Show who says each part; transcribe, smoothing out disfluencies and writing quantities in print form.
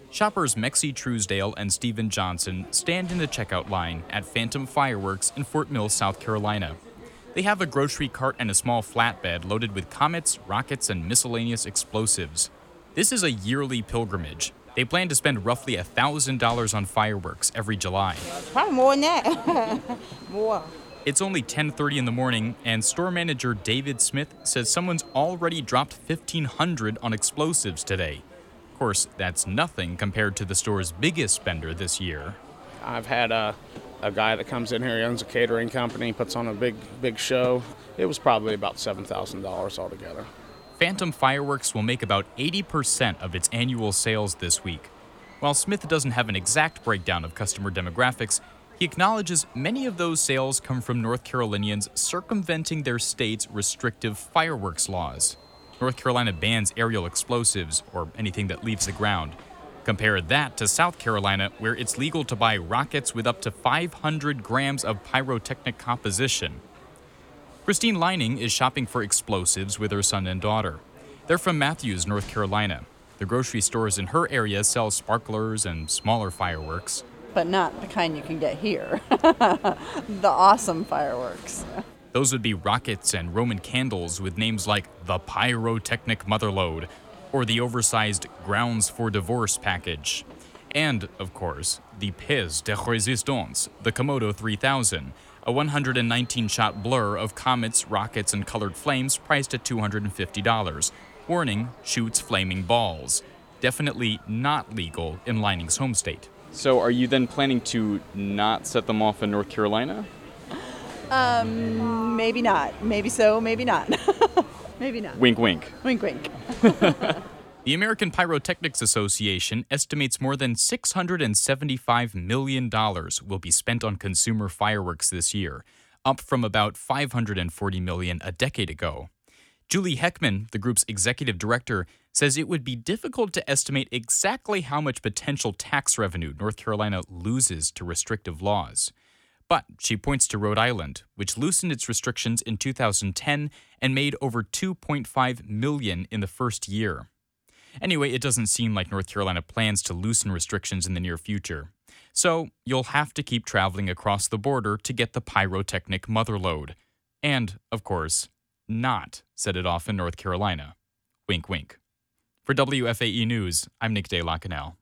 Speaker 1: Shoppers Mexi Truesdale and Steven Johnson stand in the checkout line at Phantom Fireworks in Fort Mill, South Carolina. They have a grocery cart and a small flatbed loaded with comets, rockets, and miscellaneous explosives. This is a yearly pilgrimage. They plan to spend roughly $1,000 on fireworks every July.
Speaker 2: Probably more than that. More.
Speaker 1: It's only 10:30 in the morning, and store manager David Smith says someone's already dropped $1,500 on explosives today. Of course, that's nothing compared to the store's biggest spender this year.
Speaker 3: I've had a guy that comes in here, he owns a catering company, puts on a big show. It was probably about $7,000 altogether.
Speaker 1: Phantom Fireworks will make about 80% of its annual sales this week. While Smith doesn't have an exact breakdown of customer demographics, he acknowledges many of those sales come from North Carolinians circumventing their state's restrictive fireworks laws. North Carolina bans aerial explosives, or anything that leaves the ground. Compare that to South Carolina, where it's legal to buy rockets with up to 500 grams of pyrotechnic composition. Christine Leining is shopping for explosives with her son and daughter. They're from Matthews, North Carolina. The grocery stores in her area sell sparklers and smaller fireworks.
Speaker 4: But not the kind you can get here. The awesome fireworks.
Speaker 1: Those would be rockets and Roman candles with names like the Pyrotechnic Motherlode or the oversized Grounds for Divorce package. And, of course, the Pièce de Résistance, the Komodo 3000, a 119-shot blur of comets, rockets, and colored flames priced at $250. Warning, shoots flaming balls. Definitely not legal in Leining's home state.
Speaker 5: So are you then planning to not set them off in North Carolina?
Speaker 4: Maybe not. Maybe so, maybe not. Maybe not.
Speaker 5: Wink, wink.
Speaker 4: Wink, wink.
Speaker 1: The American Pyrotechnics Association estimates more than $675 million will be spent on consumer fireworks this year, up from about $540 million a decade ago. Julie Heckman, the group's executive director, says it would be difficult to estimate exactly how much potential tax revenue North Carolina loses to restrictive laws. But she points to Rhode Island, which loosened its restrictions in 2010 and made over $2.5 million in the first year. Anyway, it doesn't seem like North Carolina plans to loosen restrictions in the near future. So you'll have to keep traveling across the border to get the pyrotechnic motherlode. And, of course, not set it off in North Carolina. Wink, wink. For WFAE News, I'm Nick De La Canal.